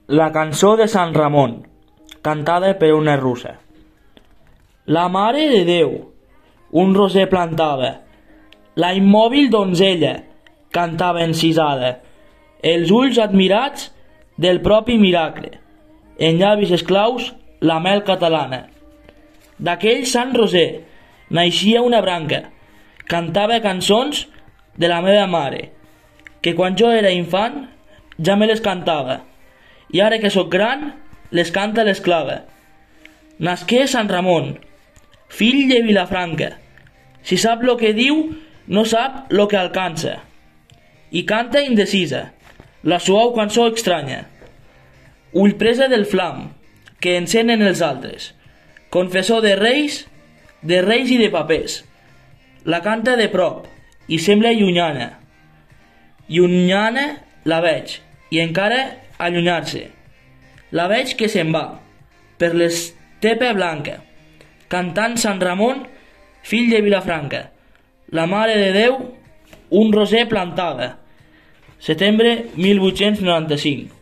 La cançó de Sant Ramon, cantada per una russa. La Mare de Déu, un roser plantava, la immòbil donzella cantava encisada, els ulls admirats del propi miracle, en llavis esclaus la mel catalana. D'aquell Sant Roser naixia una branca, cantava cançons de la meva mare, que quan jo era infant ja me les cantava, i ara que sóc gran les canta l'esclava. Nasqué Sant Ramon, fill de Vilafranca, si sap lo que diu no sap lo que alcança, i canta indecisa la suau cançó estranya. Ull presa del flam que encenen els altres, confessor de reis i de papers. La canta de prop i sembla llunyana. Llunyana la veig i encara allunyar-se. La veig que se'n va per l'estepa blanca, cantant Sant Ramon, fill de Vilafranca. La Mare de Déu, un roser plantava. Setembre 1895.